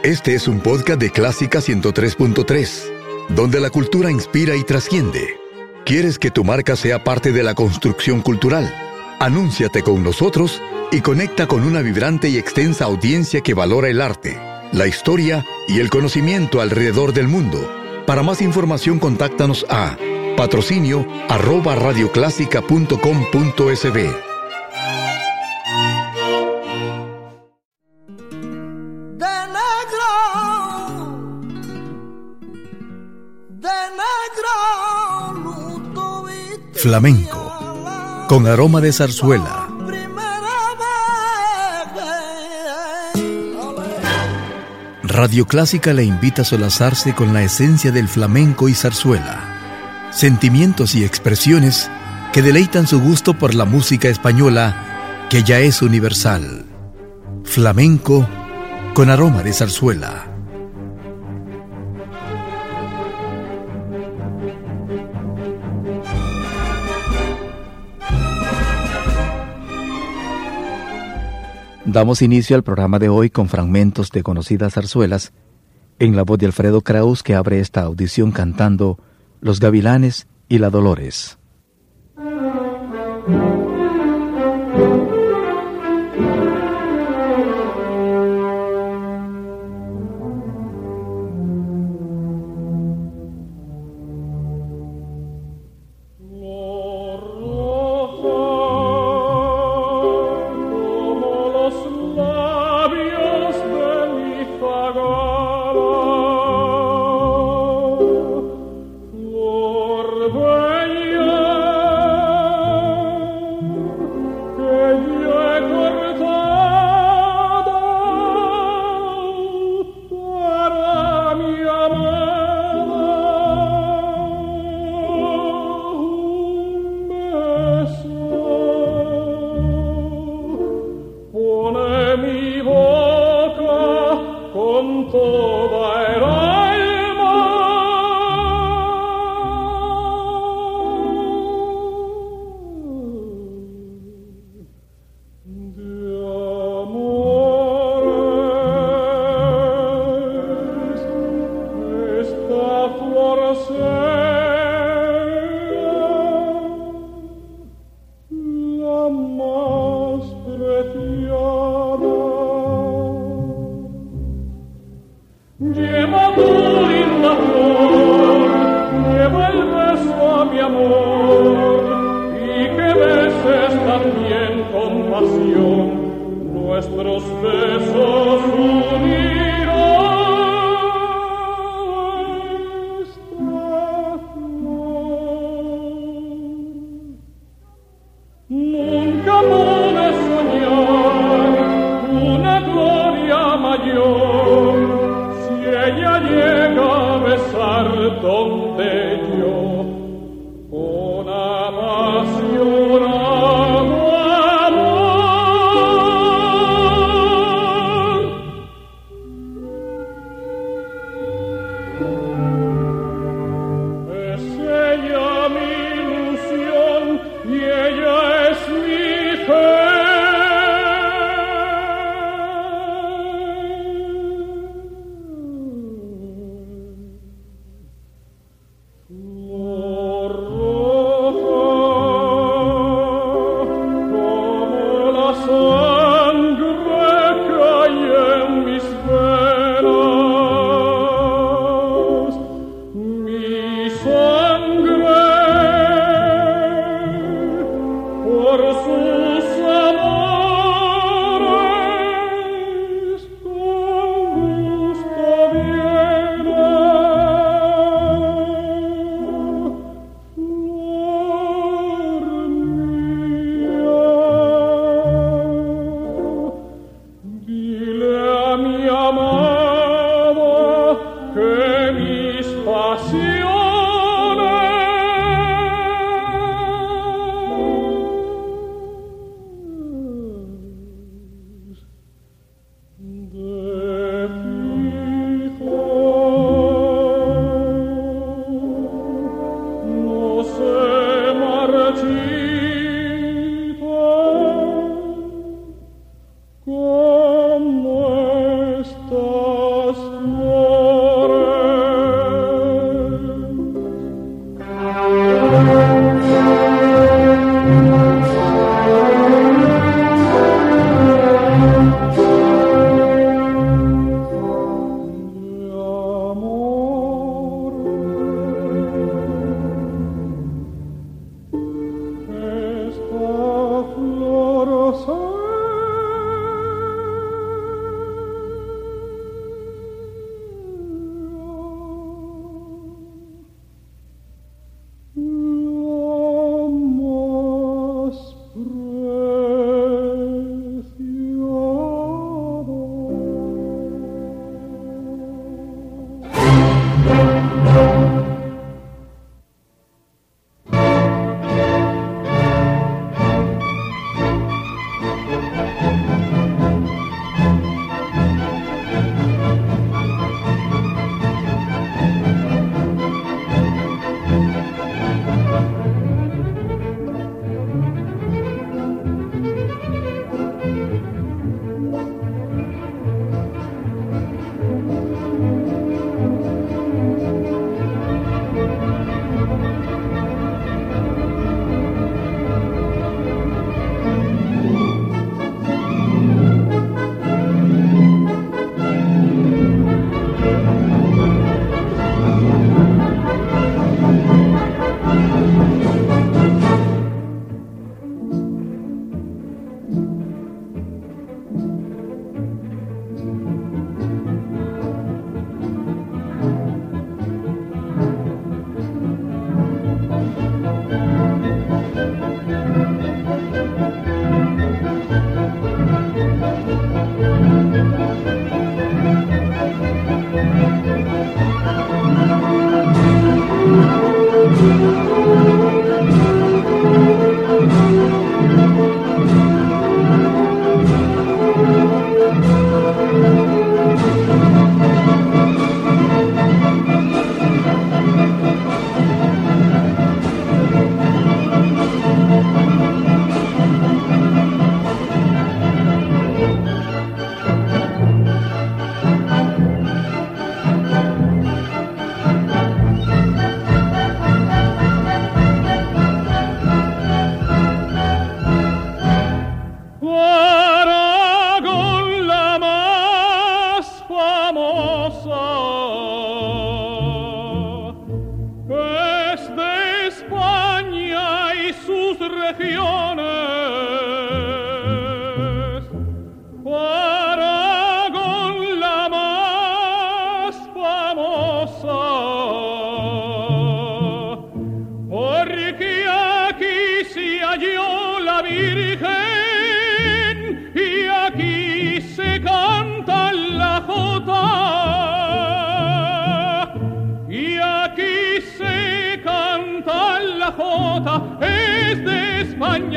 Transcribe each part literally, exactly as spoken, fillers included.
Este es un podcast de Clásica ciento tres punto tres, donde la cultura inspira y trasciende. ¿Quieres que tu marca sea parte de la construcción cultural? Anúnciate con nosotros y conecta con una vibrante y extensa audiencia que valora el arte, la historia y el conocimiento alrededor del mundo. Para más información, contáctanos a patrocinio arroba radioclásica punto com punto es be. Flamenco, con aroma de zarzuela. Radio Clásica le invita a solazarse con la esencia del flamenco y zarzuela. Sentimientos y expresiones que deleitan su gusto por la música española, que ya es universal. Flamenco con aroma de zarzuela. Damos inicio al programa de hoy con fragmentos de conocidas zarzuelas, en la voz de Alfredo Kraus, que abre esta audición cantando Los Gavilanes y la Dolores. Ooh.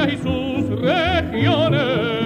España y sus regiones.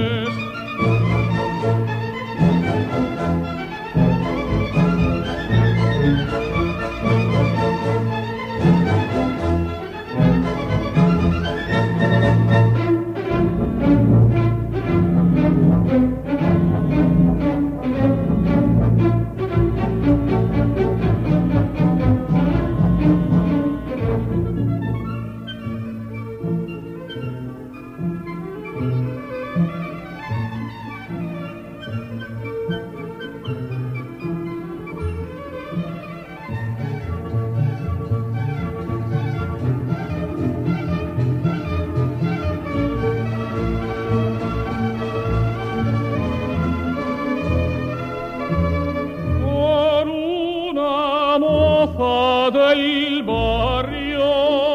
Del barrio,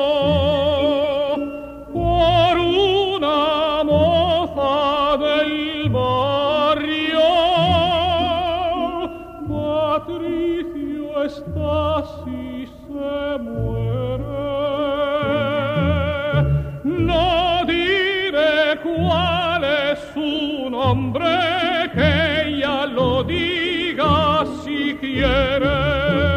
por una moza del barrio, Patricio está si se muere. No diré cuál es su nombre, que ella lo diga si quiere.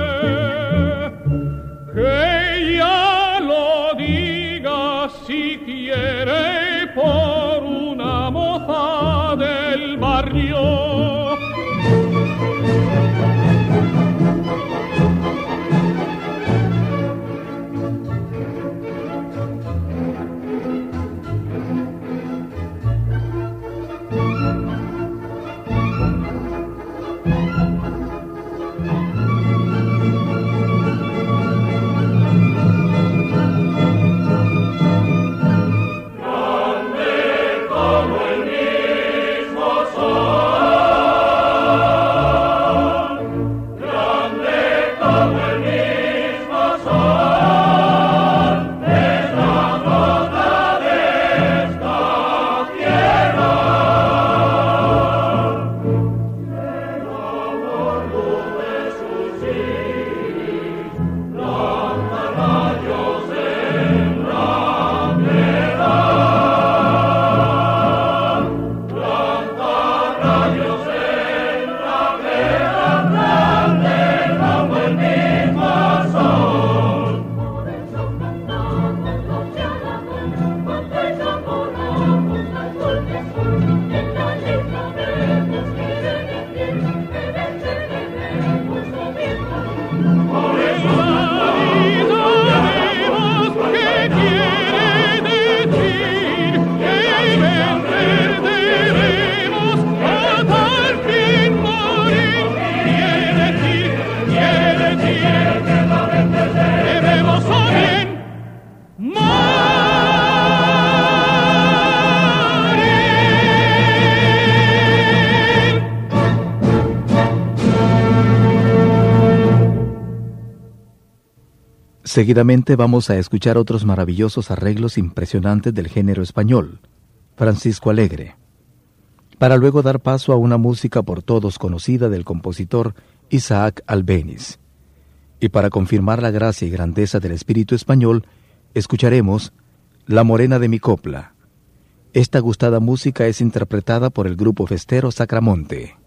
Que ella lo diga si quiere, por una moza del barrio. Seguidamente vamos a escuchar otros maravillosos arreglos impresionantes del género español, Francisco Alegre, para luego dar paso a una música por todos conocida del compositor Isaac Albéniz. Y para confirmar la gracia y grandeza del espíritu español, escucharemos La Morena de mi Copla. Esta gustada música es interpretada por el grupo festero Sacramonte.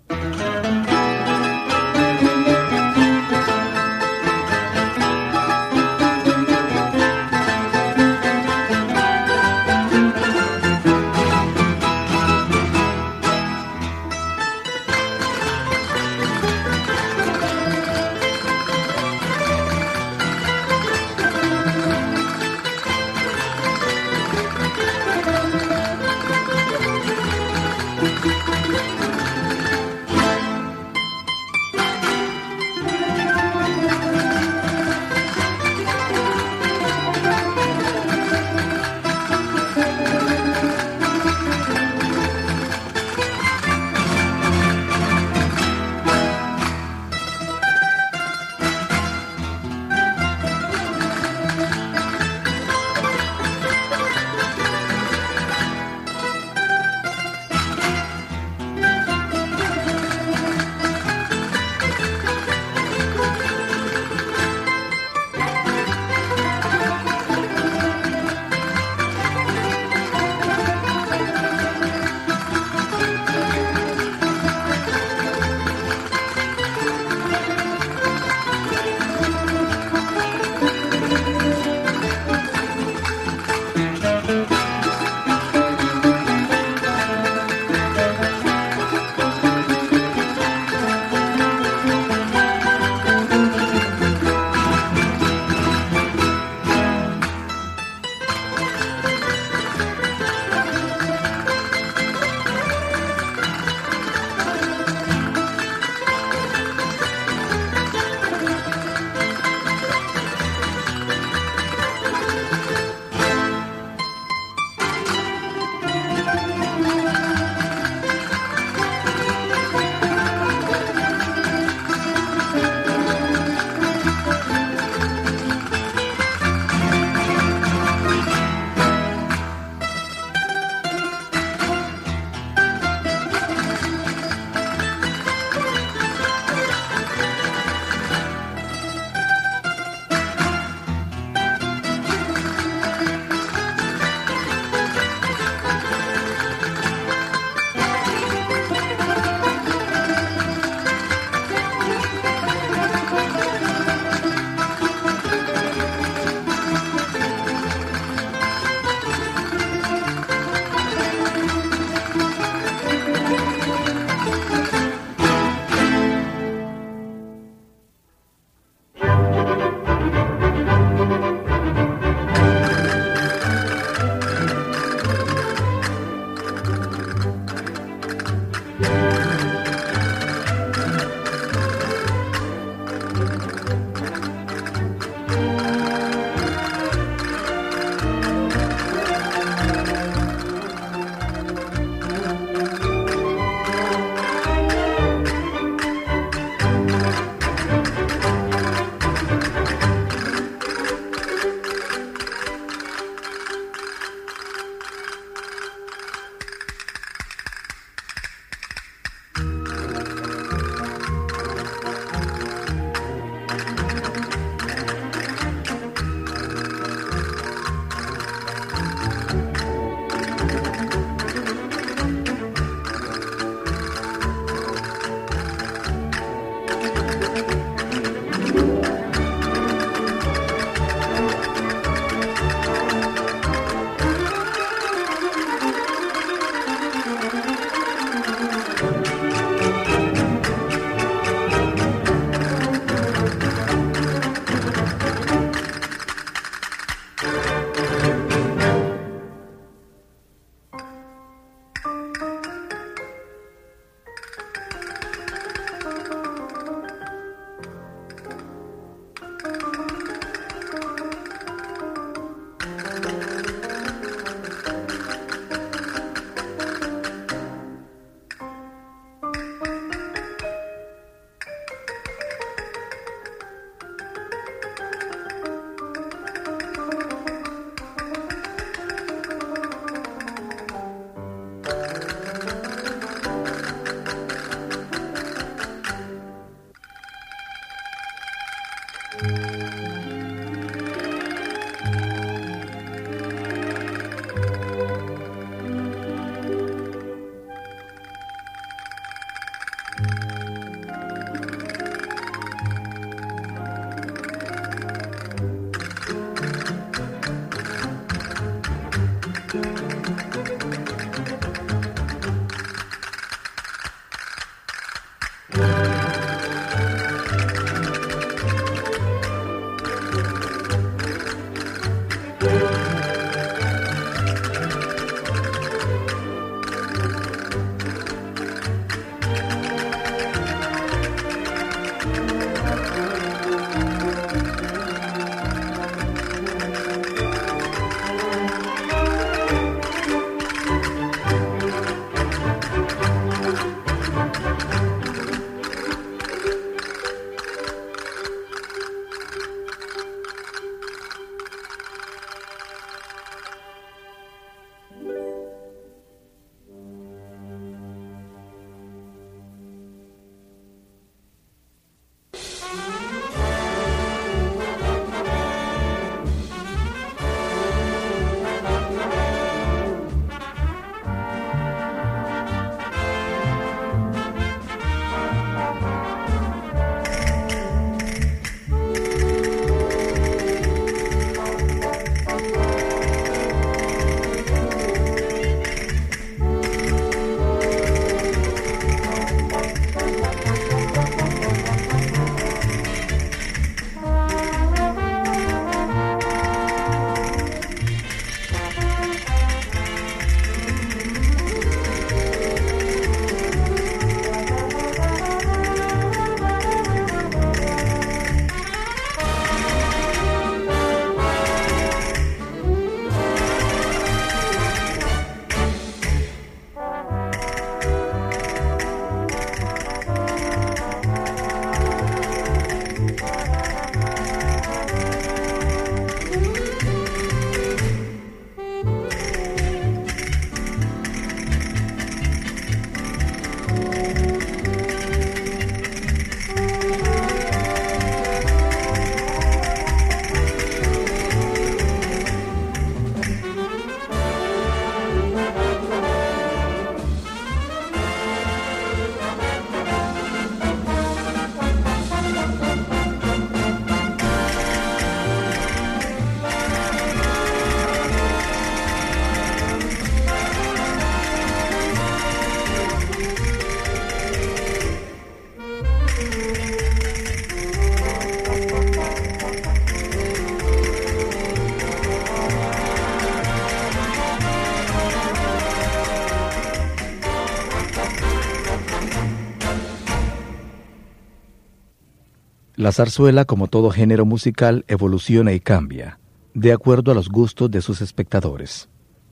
La zarzuela, como todo género musical, evoluciona y cambia, de acuerdo a los gustos de sus espectadores.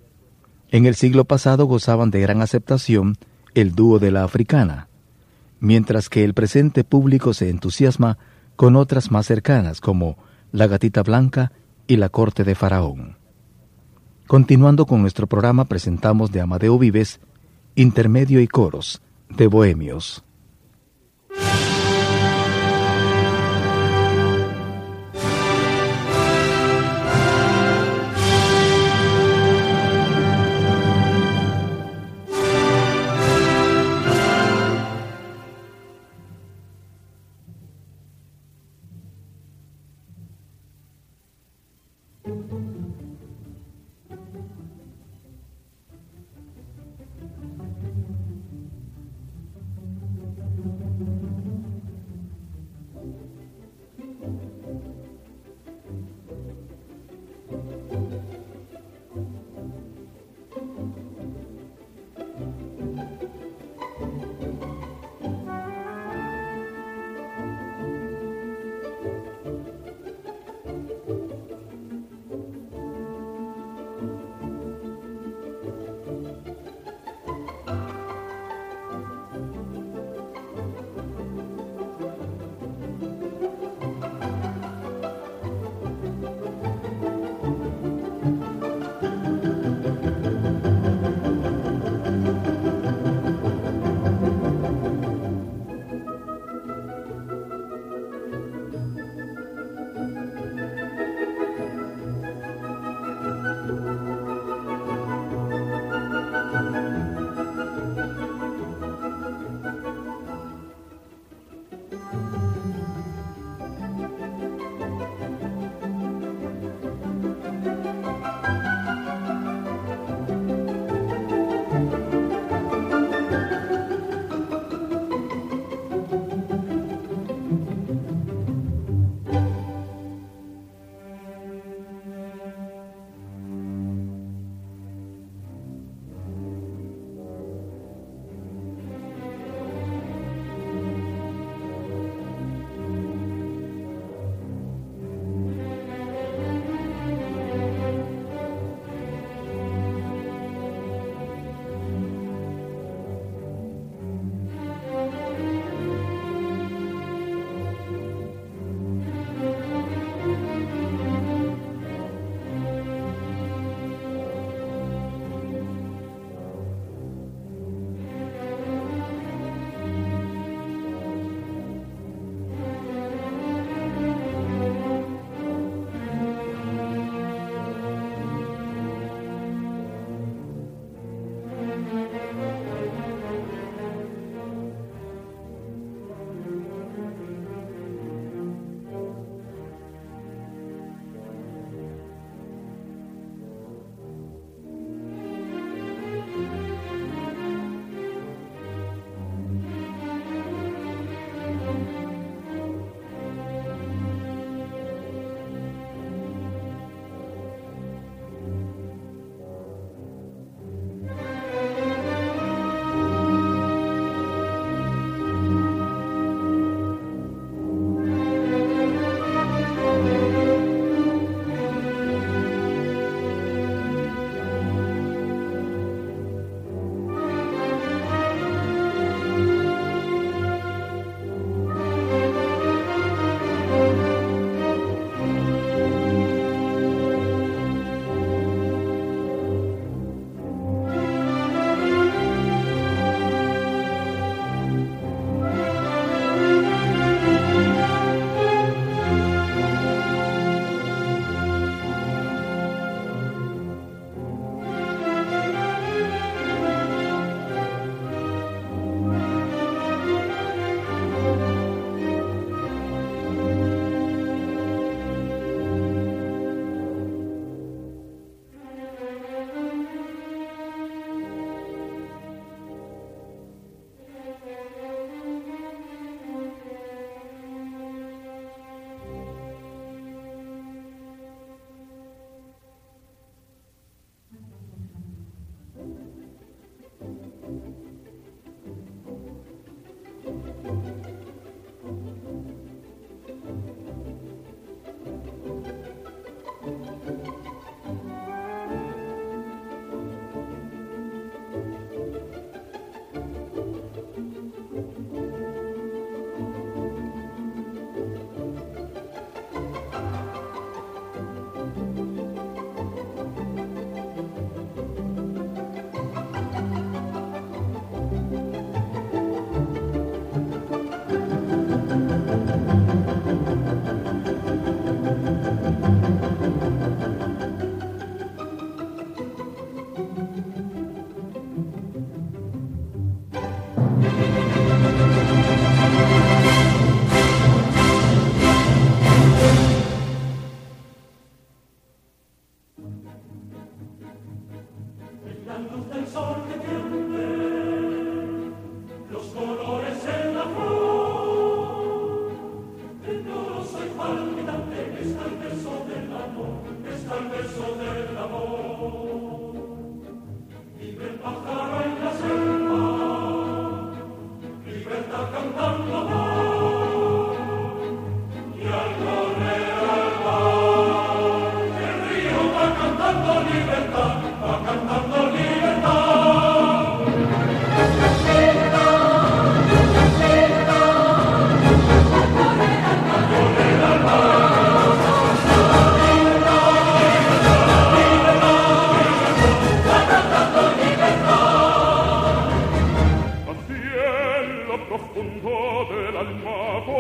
En el siglo pasado gozaban de gran aceptación el dúo de la africana, mientras que el presente público se entusiasma con otras más cercanas como La Gatita Blanca y La Corte de Faraón. Continuando con nuestro programa, presentamos de Amadeo Vives, Intermedio y Coros, de Bohemios.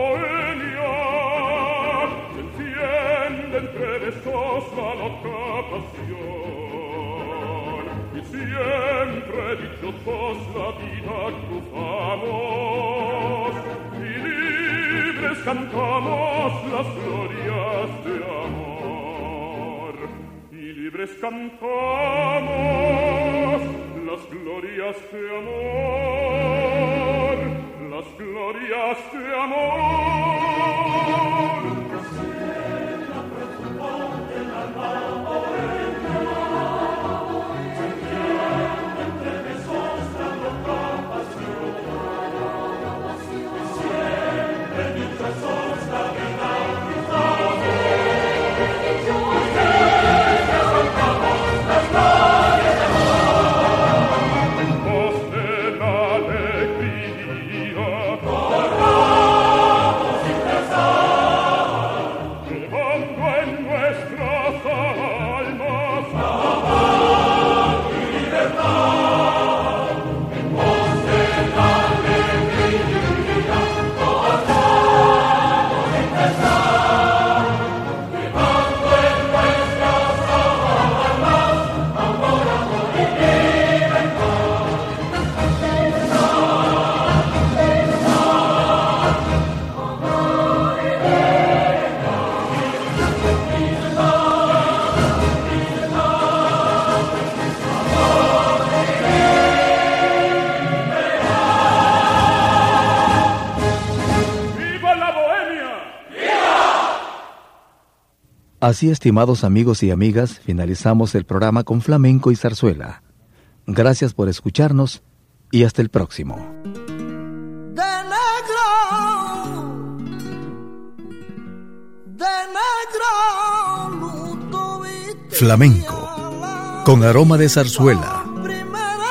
bohemia, se enciende entre besos la loca pasión, y siempre dichosos la vida cruzamos, y libres cantamos las glorias de amor, y libres cantamos las glorias de amor, las glorias de amor. Cielo profundo del alma bohemia, se entiende entre besos la loca pasión, y siempre dichosos la vida cruzamos, y cantamos las glorias de amor. Voz de la alegría, corramos sin cesar, llevando en nuestras almas amor y libertad. Voz de la alegría, corramos sin cesar, llevando en nuestras almas amor, amor y libertad. ¡Viva la bohemia! Así, estimados amigos y amigas, finalizamos el programa con flamenco y zarzuela. Gracias por escucharnos y hasta el próximo. De negro, de negro, luto viste Flamenco, con aroma de zarzuela. primera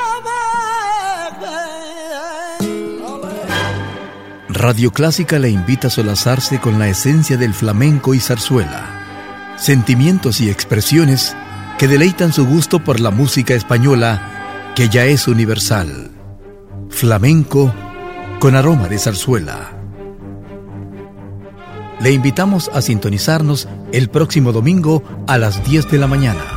vez que Radio Clásica le invita a solazarse con la esencia del flamenco y zarzuela. Sentimientos y expresiones que deleitan su gusto por la música española, que ya es universal. Flamenco con aroma de zarzuela. Le invitamos a sintonizarnos el próximo domingo a las diez de la mañana.